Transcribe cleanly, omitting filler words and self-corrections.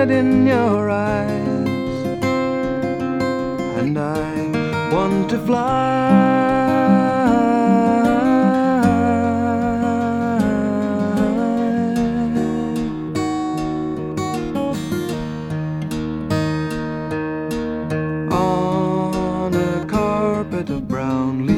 light in your eyes, and I want to fly on a carpet of brown leaves.